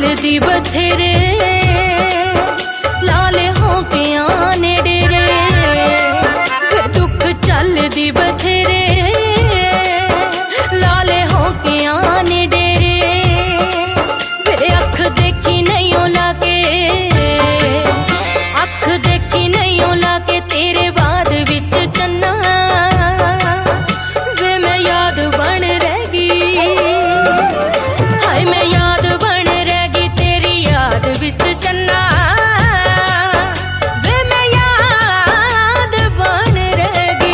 दी बथेरे लाले हो के आने डेरे दुख चल दी बथेरे लाले हो के आने डेरे वे अख देखी नहीं ओला के अख देखी नहीं ओला के तेरे बाद विच चन्ना वे मैं याद बन रहगी हाय मैं याद बन रहगी तेरी याद विच चन्ना वे मैं याद बन रहगी।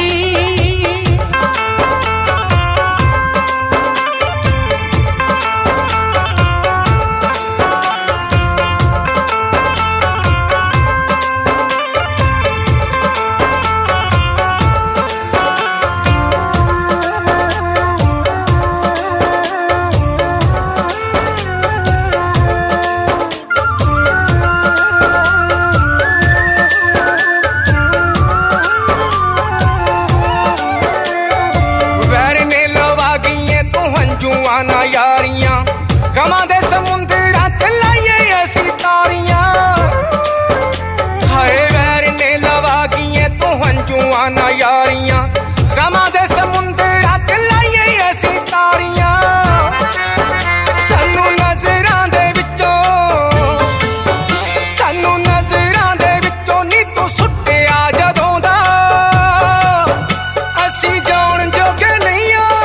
जुआना यारियां गमा दे समुंदरा च लाइए ऐसी तारियां हाय वैर ने लवा गिए तू जुआना यारियां गमा दे समुंदरा च लाइए ऐसी तारियां सानू नजरां दे विचों नी तू सुट्टिया जदों दा असी जान जोगे नहीं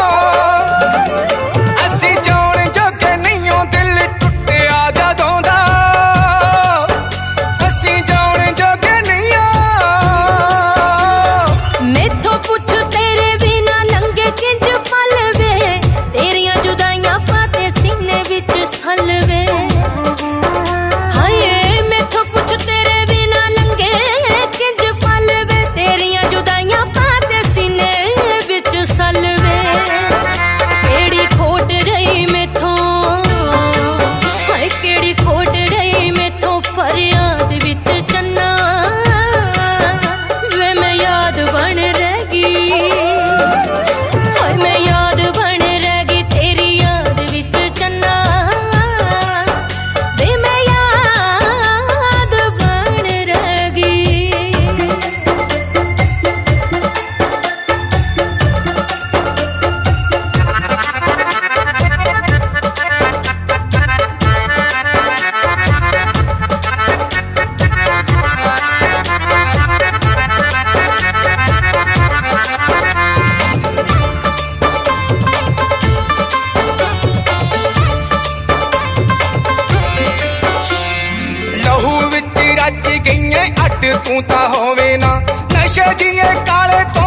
हलवे हाय मैथों पुछ तेरे बिना लंगे किंज पलवे तेरियां जुदाइयां पाते सीने विच सलवे केड़ी खोट रही मैथों हाय केड़ी खोट रही मैथों फरियाद विच चन्ना वे मैं याद बन रहगी हाय मैं याद बन रहगी तेरी याद विच चन्ना तू ता होवे ना नशे जिए काले तो